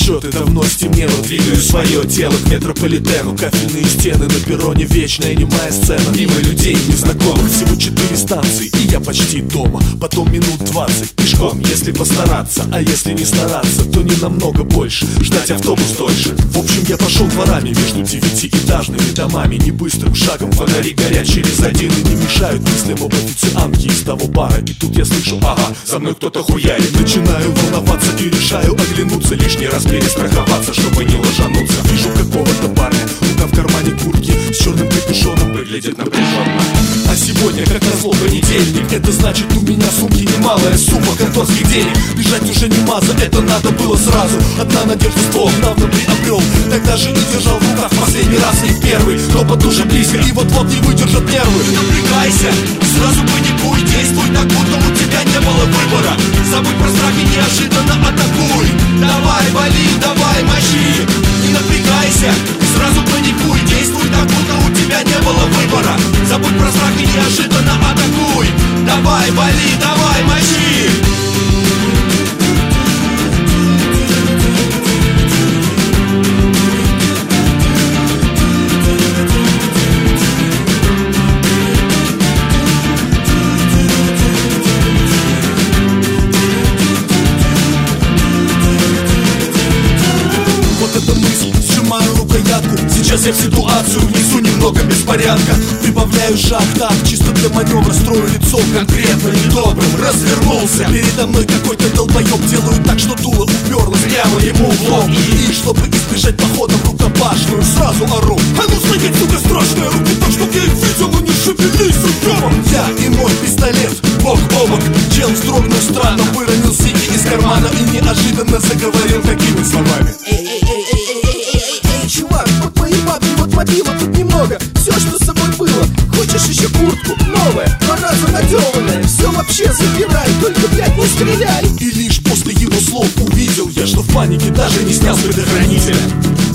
отчеты, давно стемнело. Двигаю свое тело к метрополитену. Кафельные стены, на перроне вечная немая сцена. Мимо людей незнакомых, всего 4 станции, и я почти дома. Потом минут 20 пешком, если постараться. А если не стараться, то не намного больше. Ждать автобус дольше. В общем, я пошел дворами между 9-этажными домами. Не быстрым шагом, фонари горят через один и не мешают мыслям об официантке из того бара. И тут я слышу, ага, за мной кто-то хуярит. Начинаю волноваться и решаю оглянуться, лишний раз перестраховаться, чтобы не ложануться. Вижу какого-то парня, рука в кармане куртки, с черным капюшоном, выглядит напряженно. А сегодня, как назло, понедельник. Это значит, у меня сумки немалая сумма конторских денег. Бежать уже не маза, это надо было сразу. Одна надежда ствол, давно приобрел. Тогда же и держал в руках последний раз и первый. Но уже близко, и вот-вот не выдержат нервы. Не напрягайся, сразу паникуй, действуй так, будто у тебя не было выбора. Забудь про страх и неожиданно атакуй. Давай, вали, давай, мочи. Не напрягайся, сразу паникуй, действуй так, будто у тебя не было выбора. Забудь про страх и неожиданно атакуй. Давай, вали, давай, мочи. Сейчас я в ситуацию внесу немного беспорядка. Прибавляю шаг так, чисто для маневра. Строю лицо конкретно недобрым. Развернулся, передо мной какой-то долбоеб. Делаю так, что дуло уперлось прямо ему в лоб. И чтобы избежать похода в рукопашную, сразу ору: а ну стоять, сука, страшная! Руки так, чтоб я их видел, а не шевелись, уёбом! Я и мой пистолет бок о бок. Чел вздрогнул странно, выронил сики из кармана и неожиданно заговорил такими словами: чувак, вот мои бабки, вот мобила тут немного. Все, что с собой было. Хочешь еще куртку? Новая, 2 раза наделанная. Все вообще забирай, только, блядь, не стреляй. И лишь после его слов увидел я, что в панике даже не снял с предохранителя.